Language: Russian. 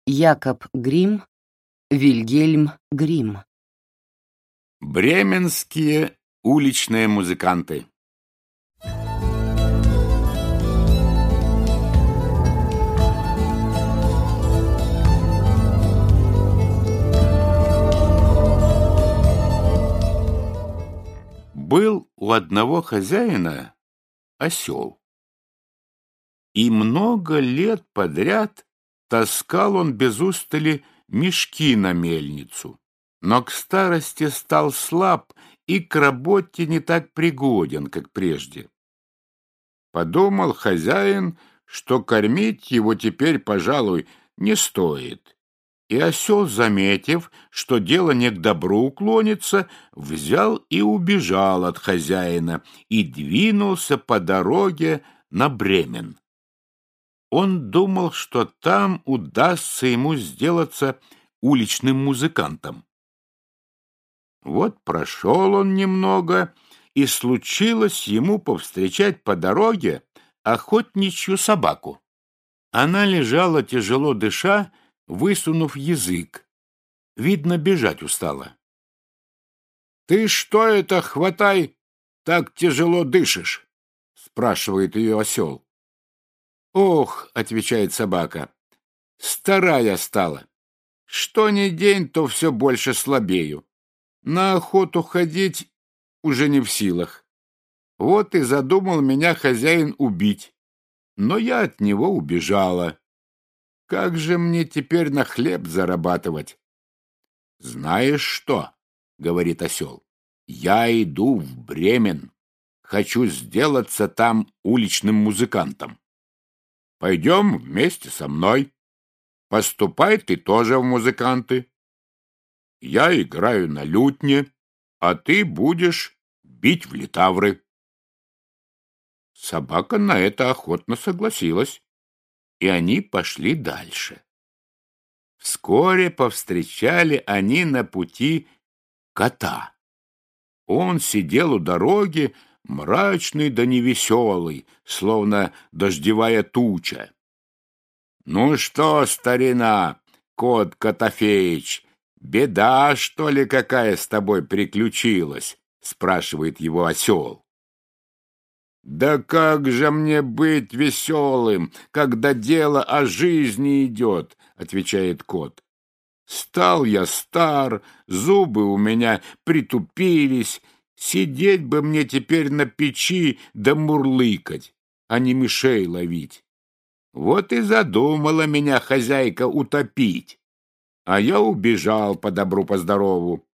Якоб Грим, Вильгельм Грим. Бременские уличные музыканты. Был у одного хозяина осел, и много лет подряд таскал он без устали мешки на мельницу, но к старости стал слаб и к работе не так пригоден, как прежде. Подумал хозяин, что кормить его теперь, пожалуй, не стоит. И осел, заметив, что дело не к добру клонится, взял и убежал от хозяина и двинулся по дороге на Бремен. Он думал, что там удастся ему сделаться уличным музыкантом. Вот прошел он немного, и случилось ему повстречать по дороге охотничью собаку. Она лежала, тяжело дыша, высунув язык. Видно, бежать устала. — Ты что это, хватай, так тяжело дышишь? — спрашивает ее осел. — Ох, — отвечает собака, — старая стала. Что ни день, то все больше слабею. На охоту ходить уже не в силах. Вот и задумал меня хозяин убить, но я от него убежала. Как же мне теперь на хлеб зарабатывать? — Знаешь что, — говорит осел, — я иду в Бремен. Хочу сделаться там уличным музыкантом. Пойдем вместе со мной. Поступай ты тоже в музыканты. Я играю на лютне, а ты будешь бить в литавры. Собака на это охотно согласилась, и они пошли дальше. Вскоре повстречали они на пути кота. Он сидел у дороги, мрачный да невеселый, словно дождевая туча. — Ну что, старина, кот Котофеич, беда, что ли, какая с тобой приключилась? — спрашивает его осел. — Да как же мне быть веселым, когда дело о жизни идет? — отвечает кот. — Стал я стар, зубы у меня притупились, сидеть бы мне теперь на печи да мурлыкать, а не мышей ловить. Вот и задумала меня хозяйка утопить, а я убежал по добру по здорову.